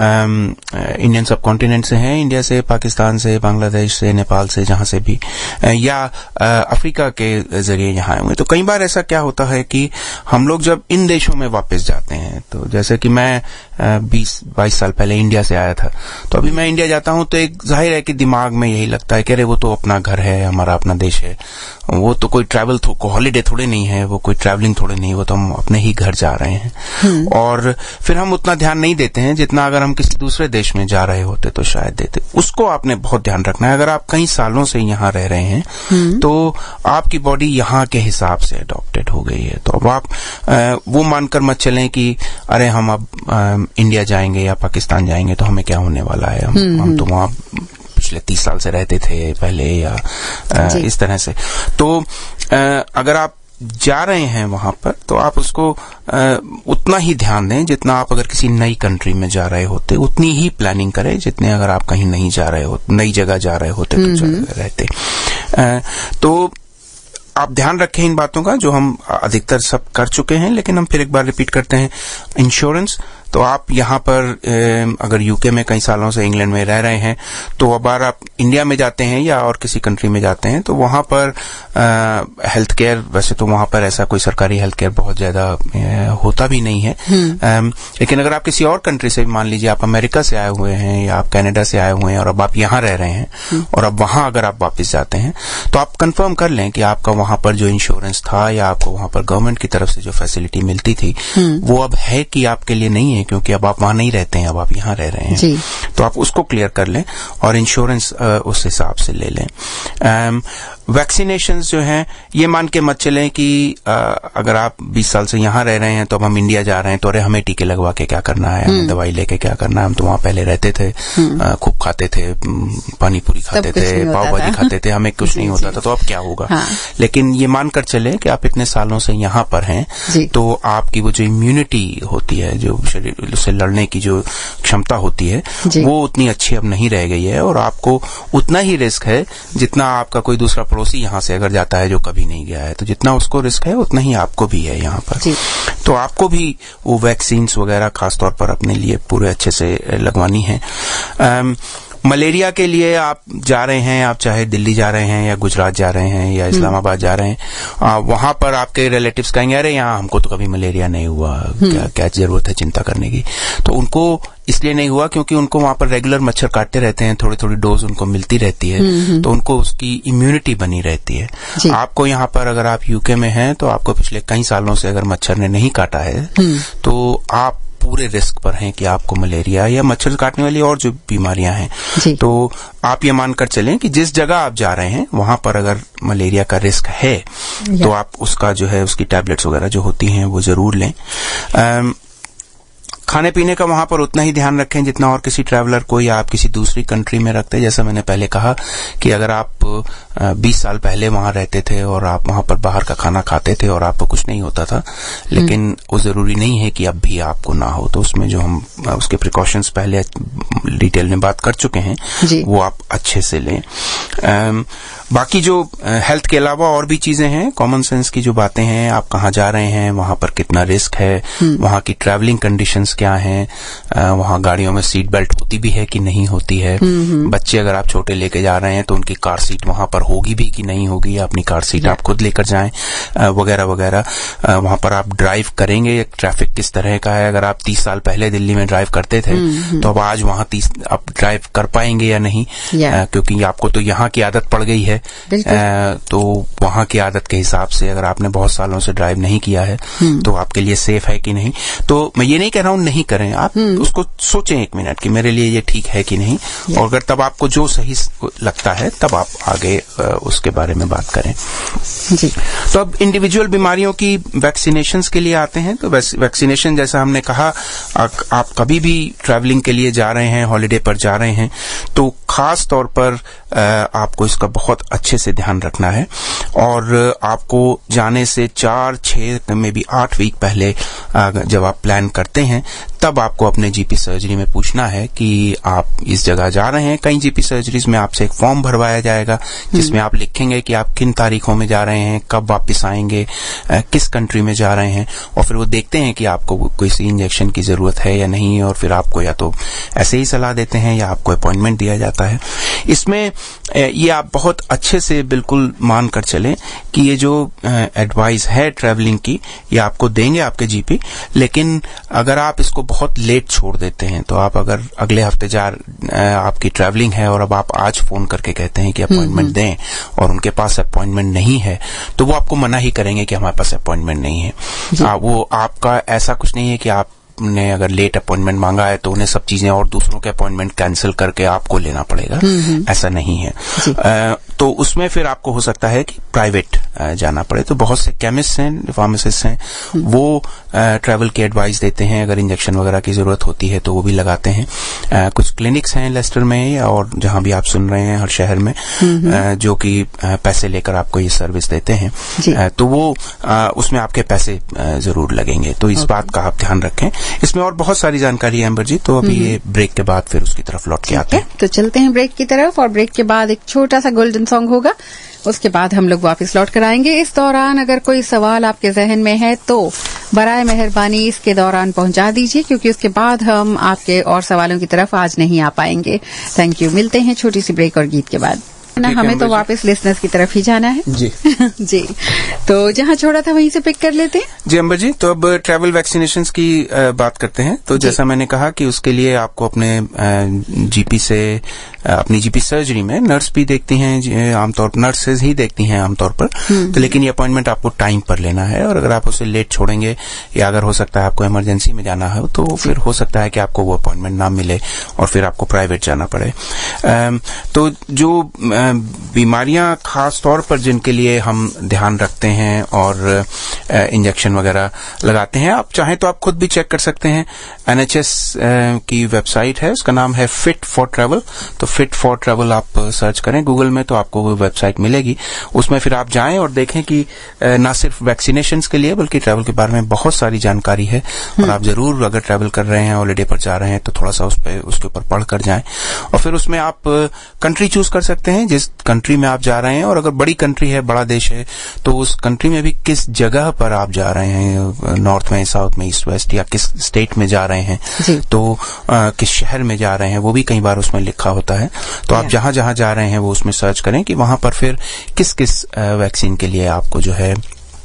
S4: इंडियन सब कॉन्टिनेंट से हैं, इंडिया से, पाकिस्तान से, बांग्लादेश से, नेपाल से, जहां से भी, या अफ्रीका के जरिए यहाँ आए हुए। तो कई बार ऐसा क्या होता है कि हम लोग जब इन देशों में वापस जाते हैं, तो जैसे कि मैं बीस बाईस साल पहले इंडिया से आया था, तो अभी मैं इंडिया जाता हूं तो एक जाहिर है कि दिमाग में यही लगता है कि अरे वो तो अपना घर है, हमारा अपना देश है, वो तो कोई ट्रैवल थो, हॉलीडे थोड़े नहीं है, वो कोई ट्रैवलिंग थोड़े नहीं, वो तो हम अपने ही घर जा रहे हैं। और फिर हम उतना ध्यान नहीं देते हैं जितना अगर हम किसी दूसरे देश में जा रहे होते तो शायद देते। उसको आपने बहुत ध्यान रखना है। अगर आप कई सालों से यहाँ रह रहे हैं तो आपकी बॉडी यहाँ के हिसाब से अडॉप्टेड हो गई है, तो अब आप आ, वो मानकर मत चलें कि अरे हम अब आ, इंडिया जाएंगे या पाकिस्तान जाएंगे तो हमें क्या होने वाला है, हम, हम तो वहाँ पिछले तीस साल से रहते थे पहले, या आ, इस तरह से। तो आ, अगर आप जा रहे हैं वहां पर तो आप उसको आ, उतना ही ध्यान दें जितना आप अगर किसी नई कंट्री में जा रहे होते, उतनी ही प्लानिंग करें जितने अगर आप कहीं नहीं जा रहे हो, नई जगह जा रहे होते तो रहते। आ, तो आप ध्यान रखें इन बातों का, जो हम अधिकतर सब कर चुके हैं, लेकिन हम फिर एक बार रिपीट करते हैं। इंश्योरेंस, तो आप यहाँ पर अगर यूके में कई सालों से, इंग्लैंड में रह रहे हैं, तो अब बार आप इंडिया में जाते हैं या और किसी कंट्री में जाते हैं तो वहां पर हेल्थ केयर, वैसे तो वहां पर ऐसा कोई सरकारी हेल्थ केयर बहुत ज्यादा होता भी नहीं है, आ, लेकिन अगर आप किसी और कंट्री से, मान लीजिए आप अमेरिका से आए हुए हैं या आप कनाडा से आए हुए हैं और अब आप यहाँ रह रहे हैं और अब वहां अगर आप वापस जाते हैं तो आप कंफर्म कर लें कि आपका वहां पर जो इंश्योरेंस था या आपको वहां पर गवर्नमेंट की तरफ से जो फैसिलिटी मिलती थी वो अब है कि आपके लिए नहीं है, क्योंकि अब आप वहां नहीं रहते हैं, अब आप यहाँ रह रहे हैं। तो आप उसको क्लियर कर लें और इंश्योरेंस उस हिसाब से ले लें। वैक्सीनेशंस जो हैं, ये मान के मत चलें कि आ, अगर आप बीस साल से यहाँ रह रहे हैं तो अब हम इंडिया जा रहे हैं तो अरे हमें टीके लगवा के क्या करना है, हमें दवाई लेके क्या करना है, हम तो वहां पहले रहते थे, खूब खाते थे, पानी पूरी खाते थे, पाव भाजी खाते थे, हमें कुछ नहीं होता था, तो अब क्या होगा। हाँ। लेकिन ये मानकर चले कि आप इतने सालों से यहाँ पर हैं तो आपकी वो जो इम्यूनिटी होती है, जो शरीर से लड़ने की जो क्षमता होती है, वो उतनी अच्छी अब नहीं रह गई है और आपको उतना ही रिस्क है जितना आपका कोई दूसरा पड़ोसी यहाँ से अगर जाता है जो कभी नहीं गया है, तो जितना उसको रिस्क है उतना ही आपको भी है यहाँ पर। तो आपको भी वो वैक्सीन्स वगैरह खासतौर पर अपने लिए पूरे अच्छे से लगवानी है। आम, मलेरिया के लिए आप जा रहे हैं, आप चाहे दिल्ली जा रहे हैं या गुजरात जा रहे हैं या इस्लामाबाद जा रहे हैं, वहां पर आपके रिलेटिव्स कहेंगे अरे यहाँ हमको तो कभी मलेरिया नहीं हुआ, क्या क्या जरूरत है चिंता करने की। तो उनको इसलिए नहीं हुआ क्योंकि उनको वहां पर रेगुलर मच्छर काटते रहते हैं, थोड़ी थोड़ी डोज उनको मिलती रहती है, तो उनको उसकी इम्यूनिटी बनी रहती है। आपको यहाँ पर अगर आप यूके में हैं तो आपको पिछले कई सालों से अगर मच्छर ने नहीं काटा है तो आप पूरे रिस्क पर हैं कि आपको मलेरिया या मच्छर काटने वाली और जो बीमारियां हैं, तो आप ये मानकर चलें कि जिस जगह आप जा रहे हैं वहां पर अगर मलेरिया का रिस्क है तो आप उसका जो है उसकी टैबलेट्स वगैरह जो होती हैं वो जरूर लें। आम, खाने पीने का वहां पर उतना ही ध्यान रखें जितना और किसी ट्रैवलर को या आप किसी दूसरी कंट्री में रखते हैं। जैसा मैंने पहले कहा कि अगर आप बीस साल पहले वहां रहते थे और आप वहां पर बाहर का खाना खाते थे और आपको कुछ नहीं होता था, लेकिन वो जरूरी नहीं है कि अब भी आपको ना हो, तो उसमें जो हम उसके प्रिकॉशंस पहले डिटेल में बात कर चुके हैं वो आप अच्छे से लें। आम, बाकी जो हेल्थ के अलावा और भी चीजें हैं, कॉमन सेंस की जो बातें हैं, आप कहाँ जा रहे हैं, वहां पर कितना रिस्क है, वहां की ट्रैवलिंग कंडीशंस क्या हैं, वहां गाड़ियों में सीट बेल्ट होती भी है कि नहीं होती है, बच्चे अगर आप छोटे लेके जा रहे हैं तो उनकी कार सीट वहां पर होगी भी कि नहीं होगी, अपनी कार सीट आप खुद लेकर जाएं, वगैरह वगैरह। वहां पर आप ड्राइव करेंगे, ट्रैफिक किस तरह का है, अगर आप तीस साल पहले दिल्ली में ड्राइव करते थे तो अब आज वहां तीस आप ड्राइव कर पाएंगे या नहीं, क्योंकि आपको तो यहाँ की आदत पड़ गई है, आ, तो वहां की आदत के हिसाब से अगर आपने बहुत सालों से ड्राइव नहीं किया है तो आपके लिए सेफ है कि नहीं। तो मैं ये नहीं कह रहा हूं नहीं करें, आप उसको सोचें एक मिनट कि मेरे लिए ये ठीक है कि नहीं, और अगर तब आपको जो सही लगता है तब आप आगे उसके बारे में बात करें।
S3: जी।
S4: तो अब इंडिविजुअल बीमारियों की वैक्सीनेशंस के लिए आते हैं। तो वैक्सीनेशन जैसा हमने कहा, आ, आप कभी भी ट्रैवलिंग के लिए जा रहे हैं, हॉलिडे पर जा रहे हैं, तो खास तौर पर आ, आपको इसका बहुत अच्छे से ध्यान रखना है और आपको जाने से चार छह में भी आठ वीक पहले आ, जब आप प्लान करते हैं तब आपको अपने जीपी सर्जरी में पूछना है कि आप इस जगह जा रहे हैं। कई जीपी सर्जरीज में आपसे एक फॉर्म भरवाया जाएगा जिसमें आप लिखेंगे कि आप किन तारीखों में जा रहे हैं, कब वापस आएंगे, किस कंट्री में जा रहे हैं, और फिर वो देखते हैं कि आपको कोई सी इंजेक्शन की जरूरत है या नहीं, और फिर आपको या तो ऐसे ही सलाह देते हैं या आपको अपॉइंटमेंट दिया जाता है। इसमें ये आप बहुत अच्छे से बिल्कुल मान कर चलें कि ये जो एडवाइस है ट्रैवलिंग की, ये आपको देंगे आपके जीपी, लेकिन अगर आप इसको बहुत लेट छोड़ देते हैं, तो आप अगर अगले हफ्ते जा आपकी ट्रैवलिंग है और अब आप आज फोन करके कहते हैं कि अपॉइंटमेंट दें और उनके पास अपॉइंटमेंट नहीं है, तो वो आपको मना ही करेंगे कि हमारे पास अपॉइंटमेंट नहीं है। आ, वो आपका ऐसा कुछ नहीं है कि आप ने अगर लेट अपॉइंटमेंट मांगा है तो उन्हें सब चीजें और दूसरों के अपॉइंटमेंट कैंसिल करके आपको लेना पड़ेगा, ऐसा नहीं है। आ, तो उसमें फिर आपको हो सकता है कि प्राइवेट जाना पड़े। तो बहुत से केमिस्ट हैं, फार्मासिस्ट हैं, वो ट्रैवल की एडवाइस देते हैं, अगर इंजेक्शन वगैरह की जरूरत होती है तो वो भी लगाते हैं। आ, कुछ क्लिनिक्स हैं लेस्टर में और जहां भी आप सुन रहे हैं हर शहर में, आ, जो कि पैसे लेकर आपको ये सर्विस देते हैं, आ, तो वो आ, उसमें आपके पैसे आ, जरूर लगेंगे। तो इस बात का आप ध्यान रखें। इसमें और बहुत सारी जानकारी है अम्बर जी, तो अभी ये ब्रेक के बाद फिर उसकी तरफ लौट के आते हैं।
S3: तो चलते हैं ब्रेक की तरफ, और ब्रेक के बाद एक छोटा सा गोल्डन सॉन्ग होगा, उसके बाद हम लोग वापस लौट कर आएंगे। इस दौरान अगर कोई सवाल आपके जहन में है तो बराए मेहरबानी इसके दौरान पहुंचा दीजिए, क्योंकि उसके बाद हम आपके और सवालों की तरफ आज नहीं आ पाएंगे। Thank you. मिलते हैं छोटी सी ब्रेक और गीत के बाद ना। हमें तो वापस लिसनर्स की तरफ ही जाना है
S4: जी।
S3: जी, तो जहां छोड़ा था वहीं से पिक कर लेते हैं।
S4: जी अंबर जी, तो अब ट्रैवल वैक्सीनेशंस की बात करते हैं। तो जैसा मैंने कहा कि उसके लिए आपको अपने जीपी से, अपनी जीपी सर्जरी में नर्स भी देखती हैं, आमतौर पर नर्सेज ही देखती हैं आमतौर पर, तो लेकिन ये अपॉइंटमेंट आपको टाइम पर लेना है, और अगर आप उसे लेट छोड़ेंगे या अगर हो सकता है आपको इमरजेंसी में जाना है तो फिर हो सकता है कि आपको वो अपॉइंटमेंट ना मिले और फिर आपको प्राइवेट जाना पड़े। तो जो बीमारियां खास तौर पर जिनके लिए हम ध्यान रखते हैं और इंजेक्शन वगैरह लगाते हैं, आप चाहें तो आप खुद भी चेक कर सकते हैं। एनएचएस की वेबसाइट है, उसका नाम है फिट फॉर ट्रैवल। तो फिट फॉर ट्रैवल आप सर्च करें गूगल में तो आपको वो वेबसाइट मिलेगी। उसमें फिर आप जाएं और देखें कि न सिर्फ वैक्सीनेशंस के लिए बल्कि ट्रैवल के बारे में बहुत सारी जानकारी है, और आप जरूर अगर ट्रैवल कर रहे हैं, हॉलिडे पर जा रहे हैं, तो थोड़ा सा उस पे उसके ऊपर पढ़ कर जाएं। और फिर उसमें आप कंट्री चूज कर सकते हैं जिस कंट्री में आप जा रहे हैं, और अगर बड़ी कंट्री है, बड़ा देश है, तो उस कंट्री में भी किस जगह पर आप जा रहे हैं, नॉर्थ में, साउथ में, ईस्ट वेस्ट, या किस स्टेट में जा रहे हैं, तो आ, किस शहर में जा रहे हैं, वो भी कई बार उसमें लिखा होता है। तो आप जहां जहां जा रहे हैं वो उसमें सर्च करें कि वहां पर फिर किस किस वैक्सीन के लिए आपको जो है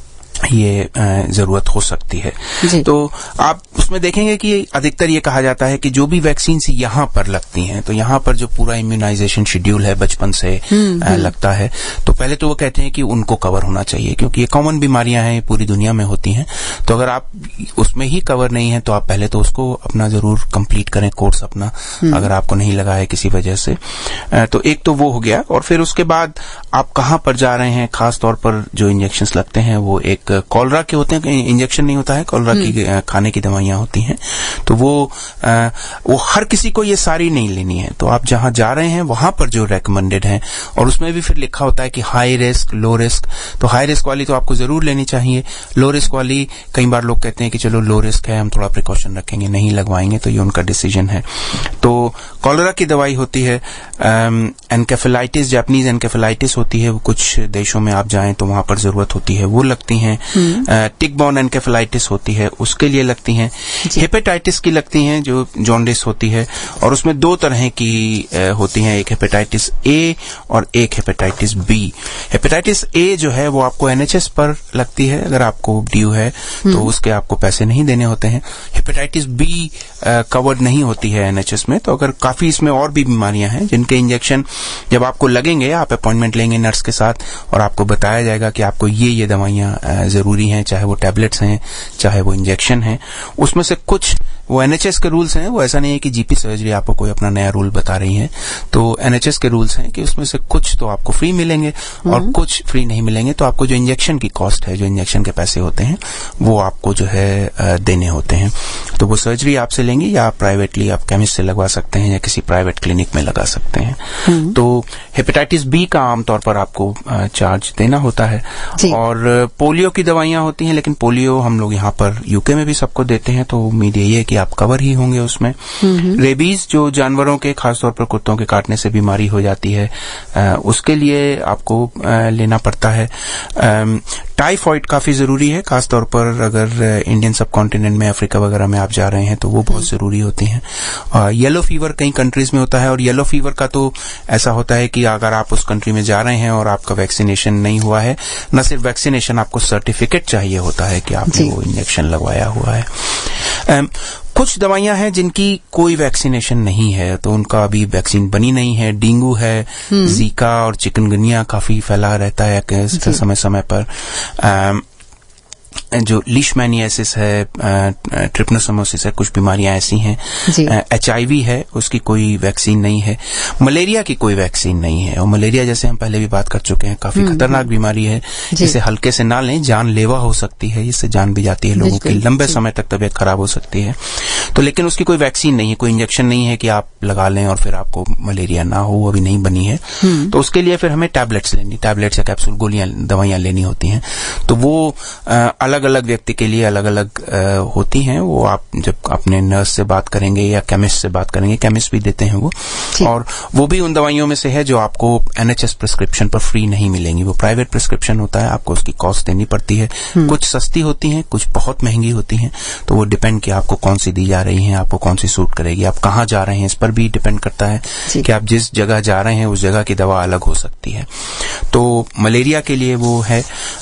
S4: ये जरूरत हो सकती है। तो आप उसमें देखेंगे कि अधिकतर ये कहा जाता है कि जो भी वैक्सीन यहाँ पर लगती हैं, तो यहाँ पर जो पूरा इम्यूनाइजेशन शेड्यूल है बचपन से लगता है, तो पहले तो वो कहते हैं कि उनको कवर होना चाहिए, क्योंकि ये कॉमन बीमारियां हैं, पूरी दुनिया में होती हैं। तो अगर आप उसमें ही कवर नहीं है तो आप पहले तो उसको अपना जरूर कंप्लीट करें, कोर्स अपना, अगर आपको नहीं लगा है किसी वजह से। तो एक तो वो हो गया, और फिर उसके बाद आप कहाँ पर जा रहे हैं, खास तौर पर जो इंजेक्शन लगते हैं वो एक कॉलरा के होते हैं, इंजेक्शन नहीं होता है, कॉलरा की खाने की दवाइयां होती हैं। तो वो आ, वो हर किसी को ये सारी नहीं लेनी है। तो आप जहां जा रहे हैं वहां पर जो रेकमेंडेड है, और उसमें भी फिर लिखा होता है कि हाई रिस्क, लो रिस्क। तो हाई रिस्क वाली तो आपको जरूर लेनी चाहिए। लो रिस्क वाली कई बार लोग कहते हैं कि चलो लो रिस्क है, हम थोड़ा प्रिकॉशन रखेंगे, नहीं लगवाएंगे, तो ये उनका डिसीजन है। तो कॉलरा की दवाई होती है, एनकेफेलाइटिस, जापानीज एनकेफेलाइटिस होती है, वो कुछ देशों में आप जाएं तो वहां पर जरूरत होती है, वो लगती हैं। टिक बॉर्न एनकेफेलाइटिस होती है, उसके लिए लगती हैं। हेपेटाइटिस की लगती हैं, जो जॉन्डिस होती है, और उसमें दो तरह की होती हैं, एक हेपेटाइटिस ए और एक हेपेटाइटिस बी। हेपेटाइटिस ए जो है वो आपको एनएचएस पर लगती है, अगर आपको ड्यू है तो उसके आपको पैसे नहीं देने होते हैं। हेपेटाइटिस बी कवर्ड नहीं होती है एनएचएस में। तो अगर काफी इसमें और भी बीमारियां हैं जिनके इंजेक्शन जब आपको लगेंगे, आप अपॉइंटमेंट लेंगे नर्स के साथ और आपको बताया जाएगा कि आपको ये ये दवाइयां जरूरी हैं, चाहे वो टैबलेट्स हैं चाहे वो इंजेक्शन हैं। उसमें से कुछ वो एनएचएस के रूल्स हैं, वो ऐसा नहीं है कि जीपी सर्जरी आपको कोई अपना नया रूल बता रही है। तो एनएचएस के रूल्स हैं कि उसमें से कुछ तो आपको फ्री मिलेंगे और कुछ फ्री नहीं मिलेंगे। तो आपको जो इंजेक्शन की कॉस्ट है, जो इंजेक्शन के पैसे होते हैं, वो आपको जो है देने होते हैं। तो वो सर्जरी आपसे लेंगी या प्राइवेटली आप केमिस्ट से लगवा सकते हैं या किसी प्राइवेट क्लिनिक में लगा सकते हैं। तो हेपेटाइटिस बी का आमतौर पर आपको चार्ज देना होता है। और पोलियो की दवाइयां होती हैं, लेकिन पोलियो हम लोग यहाँ पर यूके में भी सबको देते हैं, तो उम्मीद यही है कि आप कवर ही होंगे उसमें। रेबीज जो जानवरों के, खासतौर पर कुत्तों के काटने से बीमारी हो जाती है, आ, उसके लिए आपको आ, लेना पड़ता है। टाइफॉइड काफी जरूरी है, खासतौर पर अगर इंडियन सब कॉन्टिनेंट में, अफ्रीका वगैरह में आप जा रहे हैं तो वो बहुत जरूरी होती हैं। येलो फीवर कई कंट्रीज में होता है, और येलो फीवर का तो ऐसा होता है कि अगर आप उस कंट्री में जा रहे हैं और आपका वैक्सीनेशन नहीं हुआ है, न सिर्फ वैक्सीनेशन, आपको सर्टिफिकेट चाहिए होता है कि आपने वो इंजेक्शन लगवाया हुआ है। um, कुछ दवाइयां हैं जिनकी कोई वैक्सीनेशन नहीं है, तो उनका अभी वैक्सीन बनी नहीं है। डेंगू है, जीका और चिकनगुनिया काफी फैला रहता है समय समय पर। आ, जो लीशमैनियासिस है, ट्रिपनोसोमोसिस है, कुछ बीमारियां ऐसी हैं। एचआईवी है, उसकी कोई वैक्सीन नहीं है। मलेरिया की कोई वैक्सीन नहीं है, और मलेरिया जैसे हम पहले भी बात कर चुके हैं, काफी खतरनाक बीमारी है, जिसे हल्के से ना लें, जानलेवा हो सकती है, इससे जान भी जाती है लोगों की, लंबे समय तक तबीयत खराब हो सकती है। तो लेकिन उसकी कोई वैक्सीन नहीं है, कोई इंजेक्शन नहीं है कि आप लगा लें और फिर आपको मलेरिया ना हो, वो अभी नहीं बनी है। तो उसके लिए फिर हमें टैबलेट्स लेनी, टैबलेट्स या कैप्सूल, गोलियां, दवाइयां लेनी होती हैं। तो वो अलग अलग व्यक्ति के लिए अलग अलग होती हैं। वो आप जब अपने नर्स से बात करेंगे या केमिस्ट से बात करेंगे, केमिस्ट भी देते हैं वो, और वो भी उन दवाइयों में से है जो आपको एनएचएस प्रिस्क्रिप्शन पर फ्री नहीं मिलेंगी। वो प्राइवेट प्रिस्क्रिप्शन होता है, आपको उसकी कॉस्ट देनी पड़ती है। कुछ सस्ती होती हैं, कुछ बहुत महंगी होती हैं। तो वो डिपेंड कि आपको कौन सी दी जा रही है, आपको कौन सी सूट करेगी, आप कहाँ जा रहे हैं, इस पर भी डिपेंड करता है कि आप जिस जगह जा रहे हैं उस जगह की दवा अलग हो सकती है। तो मलेरिया के लिए वो है।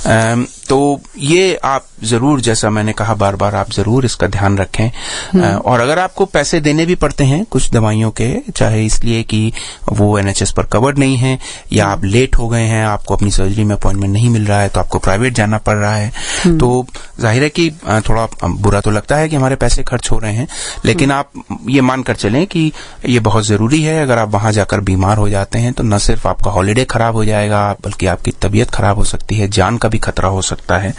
S4: तो ये आप जरूर, जैसा मैंने कहा बार बार, आप जरूर इसका ध्यान रखें। और अगर आपको पैसे देने भी पड़ते हैं कुछ दवाइयों के, चाहे इसलिए कि वो एनएचएस पर कवर्ड नहीं है या आप लेट हो गए हैं, आपको अपनी सर्जरी में अपॉइंटमेंट नहीं मिल रहा है, तो आपको प्राइवेट जाना पड़ रहा है, तो जाहिर है कि थोड़ा बुरा तो लगता है कि हमारे पैसे खर्च हो रहे हैं, लेकिन आप ये मानकर चलें कि ये बहुत जरूरी है। अगर आप वहां जाकर बीमार हो जाते हैं तो न सिर्फ आपका हॉलीडे खराब हो जाएगा, बल्कि आपकी तबीयत खराब हो सकती है, जान का भी खतरा हो सकता है।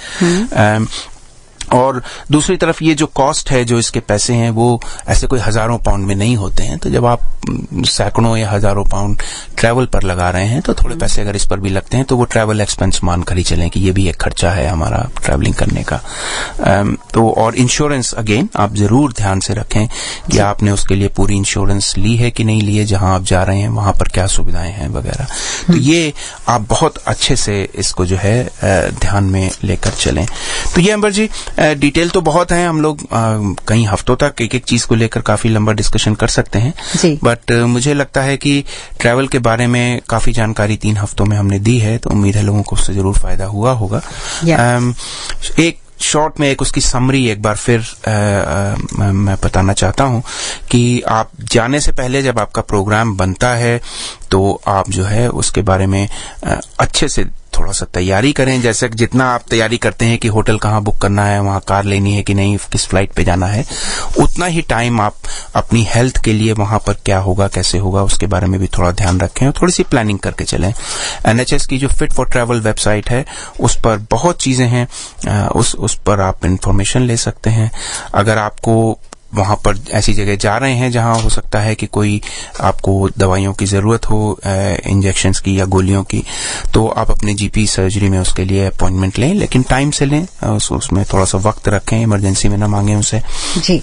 S4: और दूसरी तरफ ये जो कॉस्ट है, जो इसके पैसे हैं, वो ऐसे कोई हजारों पाउंड में नहीं होते हैं। तो जब आप सैकड़ों या हजारों पाउंड ट्रैवल पर लगा रहे हैं, तो थोड़े पैसे अगर इस पर भी लगते हैं तो वो ट्रैवल एक्सपेंस मान कर ही चलें कि ये भी एक खर्चा है हमारा ट्रैवलिंग करने का। तो और इंश्योरेंस, अगेन आप जरूर ध्यान से रखें कि आपने उसके लिए पूरी इंश्योरेंस ली है कि नहीं ली है, जहां आप जा रहे हैं वहां पर क्या सुविधाएं हैं वगैरह। तो ये आप बहुत अच्छे से इसको जो है ध्यान में लेकर चलें। तो ये अंबर जी, डिटेल तो बहुत है, हम लोग कई हफ्तों तक एक एक चीज को लेकर काफी लंबा डिस्कशन कर सकते हैं, बट मुझे लगता है कि ट्रैवल के बारे में काफी जानकारी तीन हफ्तों में हमने दी है, तो उम्मीद है लोगों को उससे जरूर फायदा हुआ होगा। um, एक शॉर्ट में एक उसकी समरी एक बार फिर आ, आ, मैं बताना चाहता हूं कि आप जाने से पहले जब आपका प्रोग्राम बनता है तो आप जो है उसके बारे में आ, अच्छे से थोड़ा सा तैयारी करें। जैसे जितना आप तैयारी करते हैं कि होटल कहाँ बुक करना है, वहां कार लेनी है कि नहीं, किस फ्लाइट पे जाना है, उतना ही टाइम आप अपनी हेल्थ के लिए वहां पर क्या होगा, कैसे होगा, उसके बारे में भी थोड़ा ध्यान रखें और थोड़ी सी प्लानिंग करके चलें। एनएचएस की जो फिट फॉर ट्रैवल वेबसाइट है, उस पर बहुत चीजें हैं, उस उस पर आप इंफॉर्मेशन ले सकते हैं। अगर आपको वहां पर ऐसी जगह जा रहे हैं जहां हो सकता है कि कोई आपको दवाइयों की जरूरत हो, इंजेक्शंस की या गोलियों की, तो आप अपने जीपी सर्जरी में उसके लिए अपॉइंटमेंट लें, लेकिन टाइम से लें, उस, उसमें थोड़ा सा वक्त रखें, इमरजेंसी में ना मांगे उनसे जी।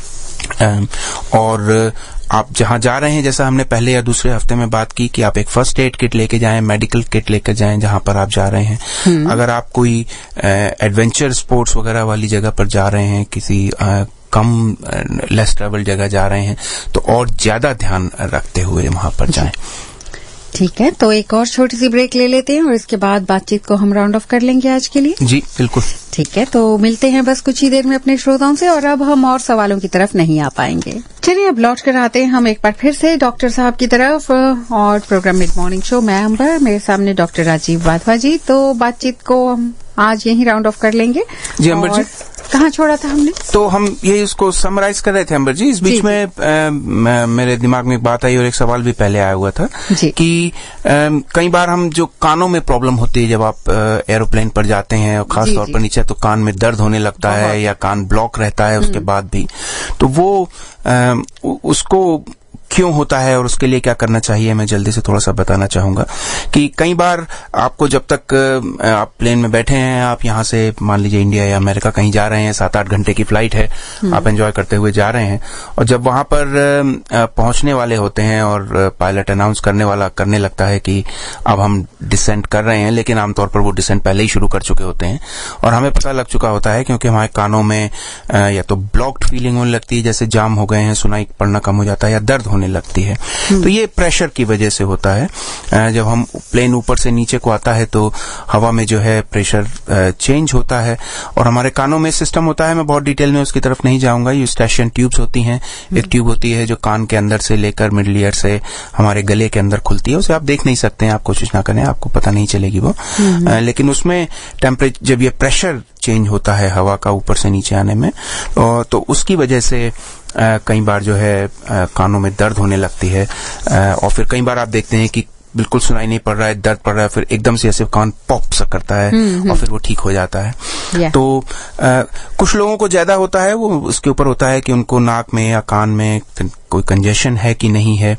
S4: और आप जहां जा रहे हैं, जैसा हमने पहले या दूसरे हफ्ते में बात की कि आप एक फर्स्ट एड किट लेके जाएं, मेडिकल किट लेकर जाएं जहां पर आप जा रहे हैं। अगर आप कोई एडवेंचर स्पोर्ट्स वगैरह वाली जगह पर जा रहे हैं, किसी आ, कम लेस ट्रैवल जगह जा रहे हैं, तो और ज्यादा ध्यान रखते हुए वहां पर जाएं।
S3: ठीक है, तो एक और छोटी सी ब्रेक ले लेते हैं और इसके बाद बातचीत को हम राउंड ऑफ कर लेंगे आज के लिए।
S4: जी बिल्कुल,
S3: ठीक है, तो मिलते हैं बस कुछ ही देर में अपने श्रोताओं से, और अब हम और सवालों की तरफ नहीं आ पाएंगे। चलिए अब लौट कर आते हैं हम एक बार फिर से डॉक्टर साहब की तरफ, और प्रोग्राम मिड मॉर्निंग शो। मैं अंबर, मेरे सामने डॉक्टर राजीव वाधवा जी। तो बातचीत को हम आज यही राउंड ऑफ कर लेंगे।
S4: जी अंबर जी,
S3: कहाँ छोड़ा था हमने?
S4: तो हम यही उसको समराइज कर रहे थे अंबर जी। इस बीच जी, में आ, मेरे दिमाग में एक बात आई और एक सवाल भी पहले आया हुआ था कि आ, कई बार हम जो कानों में प्रॉब्लम होती है जब आप एरोप्लेन पर जाते हैं और खास तौर पर नीचे, तो कान में दर्द होने लगता है या कान ब्लॉक रहता है उसके बाद भी, तो वो आ, उसको क्यों होता है और उसके लिए क्या करना चाहिए, मैं जल्दी से थोड़ा सा बताना चाहूंगा कि कई बार आपको जब तक आप प्लेन में बैठे हैं, आप यहाँ से मान लीजिए इंडिया या अमेरिका कहीं जा रहे हैं, सात आठ घंटे की फ्लाइट है, आप एंजॉय करते हुए जा रहे हैं, और जब वहां पर पहुंचने वाले होते हैं और पायलट अनाउंस करने वाला करने लगता है कि अब हम डिसेंट कर रहे हैं, लेकिन आमतौर पर वो डिसेंट पहले ही शुरू कर चुके होते हैं और हमें पता लग चुका होता है, क्योंकि हमारे कानों में या तो ब्लॉक्ड फीलिंग होने लगती है, जैसे जाम हो गए हैं, सुनाई पड़ना कम हो जाता है, या दर्द होने लगती है। तो ये प्रेशर की वजह से होता है। जब हम प्लेन ऊपर से नीचे को आता है तो हवा में जो है प्रेशर चेंज होता है और हमारे कानों में सिस्टम होता है। मैं बहुत डिटेल में उसकी तरफ नहीं जाऊंगा। यूस्टेशियन ट्यूब्स होती हैं। एक ट्यूब होती है जो कान के अंदर से लेकर मिडल ईयर से हमारे गले के अंदर खुलती है। उसे आप देख नहीं सकते हैं, आप कोशिश ना करें, आपको पता नहीं चलेगी वो। आ, लेकिन उसमें टेम्परेचर, जब ये प्रेशर चेंज होता है हवा का ऊपर से नीचे आने में, तो उसकी वजह से आ, कई बार जो है आ, कानों में दर्द होने लगती है। आ, और फिर कई बार आप देखते हैं कि बिल्कुल सुनाई नहीं पड़ रहा है, दर्द पड़ रहा है, फिर एकदम से ऐसे कान पॉप सा करता है और फिर वो ठीक हो जाता है। yeah. तो आ, कुछ लोगों को ज्यादा होता है, वो उसके ऊपर होता है कि उनको नाक में या कान में कोई कंजेशन है कि नहीं है,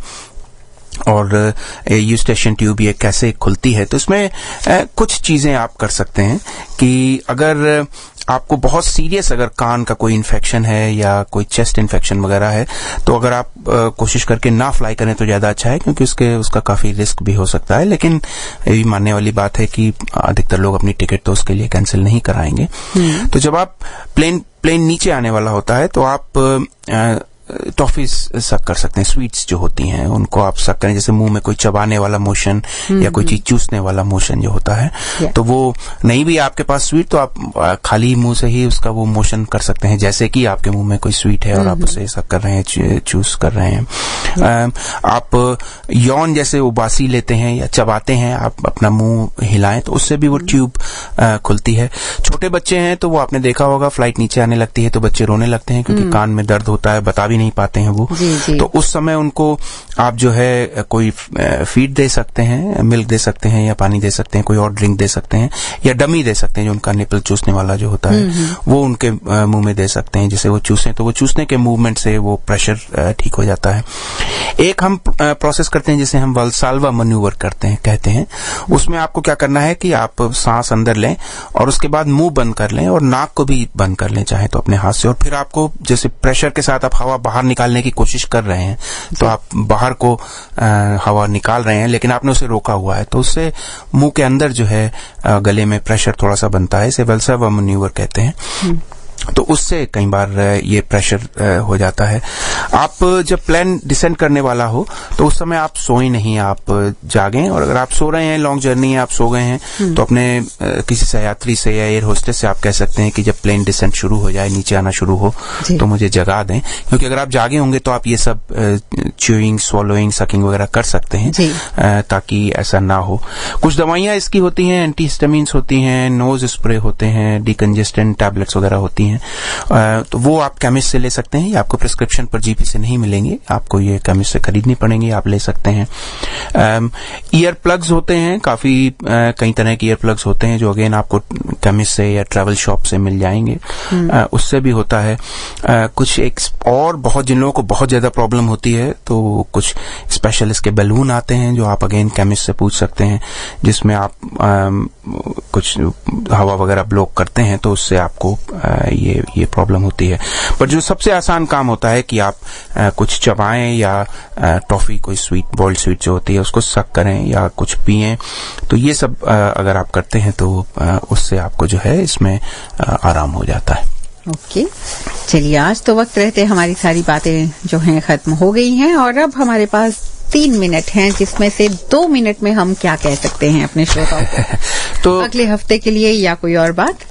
S4: और यूस्टेशियन ट्यूब ये कैसे खुलती है। तो इसमें कुछ चीजें आप कर सकते हैं कि अगर आपको बहुत सीरियस अगर कान का कोई इन्फेक्शन है या कोई चेस्ट इन्फेक्शन वगैरह है, तो अगर आप आ, कोशिश करके ना फ्लाई करें तो ज्यादा अच्छा है, क्योंकि उसके उसका काफी रिस्क भी हो सकता है। लेकिन ये भी मानने वाली बात है कि अधिकतर लोग अपनी टिकट तो उसके लिए कैंसिल नहीं कराएंगे। तो जब आप प्लेन प्लेन नीचे आने वाला होता है तो आप आ, टॉफीज सक कर सकते हैं। स्वीट्स जो होती हैं उनको आप सक करें, जैसे मुंह में कोई चबाने वाला मोशन या कोई चीज चूसने वाला मोशन जो होता है, yeah. तो वो नहीं भी आपके पास स्वीट, तो आप खाली मुंह से ही उसका वो मोशन कर सकते हैं, जैसे कि आपके मुंह में कोई स्वीट है और आप उसे सक कर रहे हैं, चूस कर रहे हैं। yeah. आप यौन जैसे उबासी लेते हैं या चबाते हैं, आप अपना मुंह हिलाएं तो उससे भी वो ट्यूब खुलती है। छोटे बच्चे हैं तो वो आपने देखा होगा, फ्लाइट नीचे आने लगती है तो बच्चे रोने लगते हैं, क्योंकि कान में दर्द होता है, बता नहीं पाते हैं वो। जी, जी. तो उस समय उनको आप जो है कोई फीड दे सकते हैं, मिल्क दे सकते हैं या पानी दे सकते हैं, कोई और ड्रिंक दे सकते हैं, या डमी दे सकते हैं जो उनका निपल चूसने वाला जो होता है वो उनके मुंह में दे सकते हैं, जिसे वो चूसें तो वो चूसने के मूवमेंट से वो प्रेशर ठीक हो जाता है। एक हम प्रोसेस करते हैं जिसे हम वाल्साल्वा मैन्यूवर करते हैं कहते हैं। उसमें आपको क्या करना है कि आप सांस अंदर लें और उसके बाद मुंह बंद कर लें और नाक को भी बंद कर लें चाहे तो अपने हाथ से, और फिर आपको जैसे प्रेशर के साथ आप हवा बाहर निकालने की कोशिश कर रहे हैं, तो आप बाहर को आ, हवा निकाल रहे हैं लेकिन आपने उसे रोका हुआ है, तो उससे मुंह के अंदर जो है आ, गले में प्रेशर थोड़ा सा बनता है, इसे वाल्साल्वा मैन्यूवर कहते हैं। तो उससे कई बार ये प्रेशर हो जाता है। आप जब प्लेन डिसेंड करने वाला हो तो उस समय आप सोए नहीं, आप जागें, और अगर आप सो रहे हैं, लॉन्ग जर्नी है, आप सो गए हैं, तो अपने किसी सहयात्री से या एयर होस्टेस से आप कह सकते हैं कि जब प्लेन डिसेंट शुरू हो जाए, नीचे आना शुरू हो, तो मुझे जगा दें, क्योंकि अगर आप जागे होंगे तो आप ये सब च्यूइंग, स्वॉलोइंग, सकिंग वगैरह कर सकते हैं ताकि ऐसा ना हो। कुछ दवाइयां इसकी होती हैं, एंटीहिस्टामिन्स होती हैं, नोज स्प्रे होते हैं, डिकंजेस्टेंट टैबलेट्स वगैरह होती हैं, तो वो आप केमिस्ट से ले सकते हैं, या आपको प्रिस्क्रिप्शन पर जीपी से नहीं मिलेंगे, आपको ये केमिस्ट से खरीदनी पड़ेंगी, आप ले सकते हैं। ईयर प्लग्स होते हैं, काफी कई तरह के ईयर प्लग्स होते हैं जो अगेन आपको केमिस्ट से या ट्रैवल शॉप से मिल जाएंगे, उससे भी होता है। कुछ एक और बहुत जिन लोगों को बहुत ज्यादा प्रॉब्लम होती है तो कुछ स्पेशल इसके बैलून आते हैं जो आप अगेन केमिस्ट से पूछ सकते हैं, जिसमें आप कुछ हवा वगैरह ब्लॉक करते हैं, तो उससे आपको ये ये प्रॉब्लम होती है। पर जो सबसे आसान काम होता है कि आप आ, कुछ चबाएं या टॉफी, कोई स्वीट, बॉल्ड स्वीट जो होती है उसको सक करें या कुछ पिएं, तो ये सब आ, अगर आप करते हैं तो आ, उससे आपको जो है इसमें आ, आराम हो जाता है।
S3: ओके, चलिए आज तो वक्त रहते हमारी सारी बातें जो हैं खत्म हो गई हैं, और अब हमारे पास तीन मिनट हैं, जिसमें से दो मिनट में हम क्या कह सकते हैं अपने श्रोताओं को तो अगले हफ्ते के लिए या कोई और बात?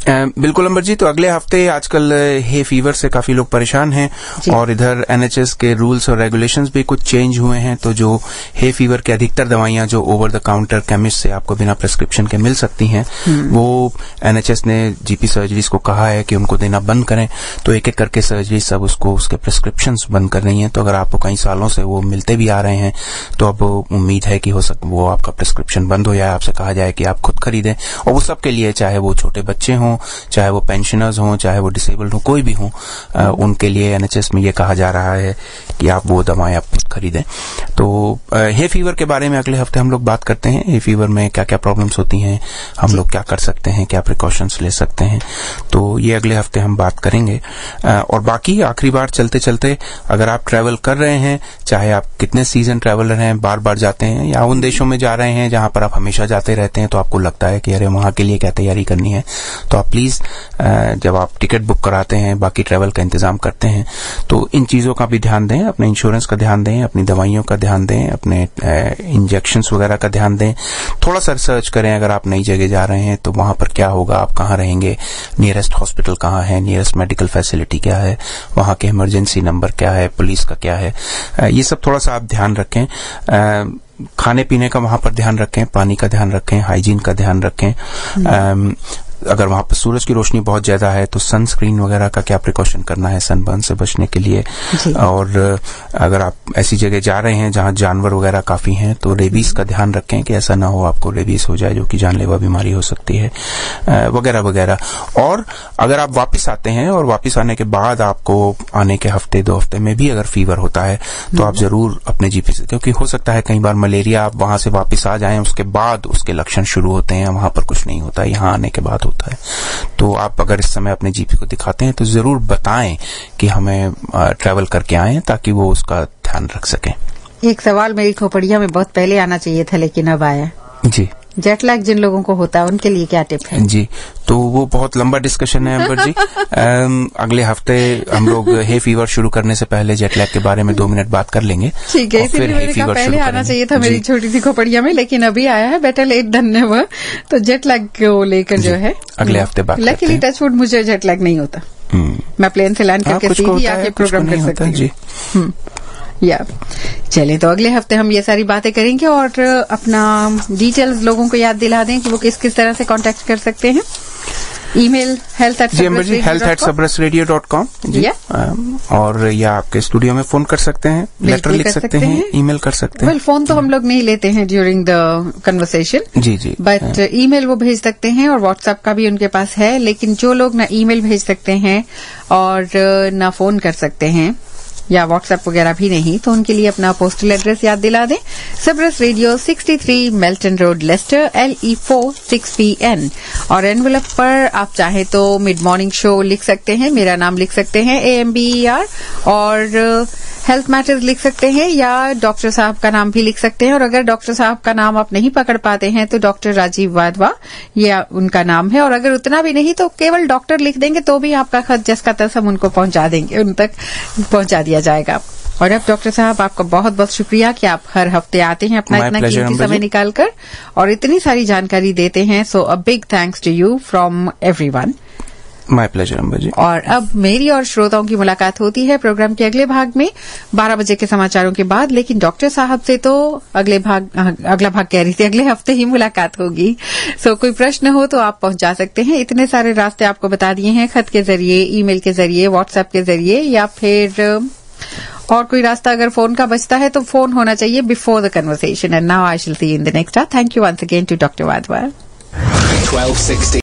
S4: बिल्कुल अंबर जी, तो अगले हफ्ते आजकल हे फीवर से काफी लोग परेशान हैं और इधर एनएचएस के रूल्स और रेगुलेशंस भी कुछ चेंज हुए हैं। तो जो हे फीवर की अधिकतर दवाइयां जो ओवर द काउंटर केमिस्ट से आपको बिना प्रिस्क्रिप्शन के मिल सकती हैं, वो एनएचएस ने जीपी सर्जरीज को कहा है कि उनको देना बंद करें। तो एक एक करके सर्जरी सब उसको उसके प्रिस्क्रिप्शन बंद कर रही हैं। तो अगर आपको कई सालों से वो मिलते भी आ रहे हैं तो अब उम्मीद है कि हो सक वो आपका प्रिस्क्रिप्शन बंद हो जाए, आपसे कहा जाए कि आप खुद खरीदें। और वो सबके लिए, चाहे वो छोटे बच्चे हों, चाहे वो पेंशनर्स हों, चाहे वो डिसेबल्ड हों, कोई भी हों, उनके लिए एनएचएस में ये कहा जा रहा है कि आप वो दवाएं आप खुद खरीदें। तो हे फीवर के बारे में अगले हफ्ते हम लोग बात करते हैं। हे फीवर में क्या क्या प्रॉब्लम्स होती हैं, हम लोग क्या कर सकते हैं, क्या प्रिकॉशंस ले सकते हैं, तो ये अगले हफ्ते हम बात करेंगे। और बाकी आखिरी बार चलते चलते, अगर आप ट्रैवल कर रहे हैं, चाहे आप कितने सीजन ट्रैवलर हैं, बार बार जाते हैं, या उन देशों में जा रहे हैं जहां पर आप हमेशा जाते रहते हैं, तो आपको लगता है कि अरे वहां के लिए क्या तैयारी करनी है, तो आप प्लीज जब आप टिकट बुक कराते हैं, बाकी ट्रैवल का इंतजाम करते हैं, तो इन चीजों का भी ध्यान दें, अपने इंश्योरेंस का ध्यान दें, अपनी दवाइयों का ध्यान दें, अपने इंजेक्शंस वगैरह का ध्यान दें। थोड़ा सा रिसर्च करें, अगर आप नई जगह जा रहे हैं तो वहां पर क्या होगा, आप कहाँ रहेंगे, नियरेस्ट हॉस्पिटल कहाँ है, नियरेस्ट मेडिकल फैसिलिटी क्या है, वहां के इमरजेंसी नंबर क्या है, पुलिस का क्या है, ये सब थोड़ा सा आप ध्यान रखें। खाने पीने का वहां पर ध्यान रखें, पानी का ध्यान रखें, हाइजीन का ध्यान रखें। अगर वहां पर सूरज की रोशनी बहुत ज्यादा है तो सनस्क्रीन वगैरह का क्या प्रिकॉशन करना है सनबर्न से बचने के लिए। और अगर आप ऐसी जगह जा रहे हैं जहां जानवर वगैरह काफी हैं तो रेबीज का ध्यान रखें कि ऐसा ना हो आपको रेबीज हो जाए, जो कि जानलेवा बीमारी हो सकती है, वगैरह वगैरह। और अगर आप वापस आते हैं और वापस आने के बाद आपको आने के हफ्ते दो हफ्ते में भी अगर फीवर होता है तो आप जरूर अपने जीपी से, क्योंकि हो सकता है कई बार मलेरिया आप वहां से वापस आ जाएं, उसके बाद उसके लक्षण शुरू होते हैं, वहां पर कुछ नहीं होता, यहाँ आने के बाद होता है। तो आप अगर इस समय अपने जीपी को दिखाते हैं तो जरूर बताएं कि हमें ट्रैवल करके आए, ताकि वो उसका ध्यान रख सकें।
S3: एक सवाल मेरी खोपड़िया में बहुत पहले आना चाहिए था लेकिन अब आया।
S4: जी,
S3: जेट लैग जिन लोगों को होता है उनके लिए क्या टिप है?
S4: जी, तो वो बहुत लंबा डिस्कशन है अंबर जी। अगले हफ्ते हम लोग हे फीवर शुरू करने से पहले जेट लैग के बारे में दो मिनट बात कर लेंगे।
S3: ठीक है, इसीलिए मैंने कहा पहले आना चाहिए था मेरी छोटी सी खोपड़िया में, लेकिन अभी आया है। Better late than never. तो जेट लैग को लेकर जो है
S4: अगले हफ्ते बात करते हैं।
S3: लकीली टचवुड मुझे जेट लैग नहीं होता, मैं प्लेन से लैंड करके सीधी आके प्रोग्राम कर सकती हूँ। या चले, तो अगले हफ्ते हम ये सारी बातें करेंगे और अपना डिटेल्स लोगों को याद दिला दें कि वो किस किस तरह से कांटेक्ट कर सकते हैं। Email health at
S2: health at Sabras radio dot com
S4: और या आपके स्टूडियो में फोन कर सकते हैं, लेटर लिख सकते हैं, ईमेल कर सकते हैं।
S3: वेल, फोन तो हम लोग नहीं लेते हैं ड्यूरिंग द कन्वर्सेशन।
S4: जी जी,
S3: बट ईमेल वो भेज सकते हैं और व्हाट्सएप का भी उनके पास है। लेकिन जो लोग ना ईमेल भेज सकते हैं और ना फोन कर सकते हैं या व्हाट्सएप वगैरह भी नहीं, तो उनके लिए अपना पोस्टल एड्रेस याद दिला दें। Sabras radio sixty three Melton road, Leicester, L E four six P N. और एनवेलप पर आप चाहे तो मिड मॉर्निंग शो लिख सकते हैं, मेरा नाम लिख सकते हैं A M B E R, और हेल्थ मैटर्स लिख सकते हैं, या डॉक्टर साहब का नाम भी लिख सकते हैं। और अगर डॉक्टर साहब का नाम आप नहीं पकड़ पाते हैं तो डॉक्टर राजीव वाधवा, ये उनका नाम है। और अगर उतना भी नहीं तो केवल डॉक्टर लिख देंगे तो भी आपका खत जस का तस हम उनको पहुंचा देंगे, उन तक पहुंचा दिया जाएगा। और अब डॉक्टर साहब आपका बहुत बहुत शुक्रिया कि आप हर हफ्ते आते हैं अपना इतना कीमती समय निकालकर और इतनी सारी जानकारी देते हैं। So a big thanks to you from everyone.
S4: My pleasure Ambar ji.
S3: और अब मेरी और श्रोताओं की मुलाकात होती है प्रोग्राम के अगले भाग में बारह बजे के समाचारों के बाद। लेकिन डॉक्टर साहब से तो अगले भाग अगला भाग कह रही थी अगले हफ्ते ही मुलाकात होगी। सो कोई प्रश्न हो तो आप पहुंचा सकते हैं। इतने सारे रास्ते आपको बता दिए हैं, खत के जरिए, ईमेल के जरिए, व्हाट्सएप के जरिए, या फिर और कोई रास्ता अगर फोन का बचता है तो फोन होना चाहिए before the conversation. And now I shall see you in the next hour. Thank you once again to doctor Wadhwa.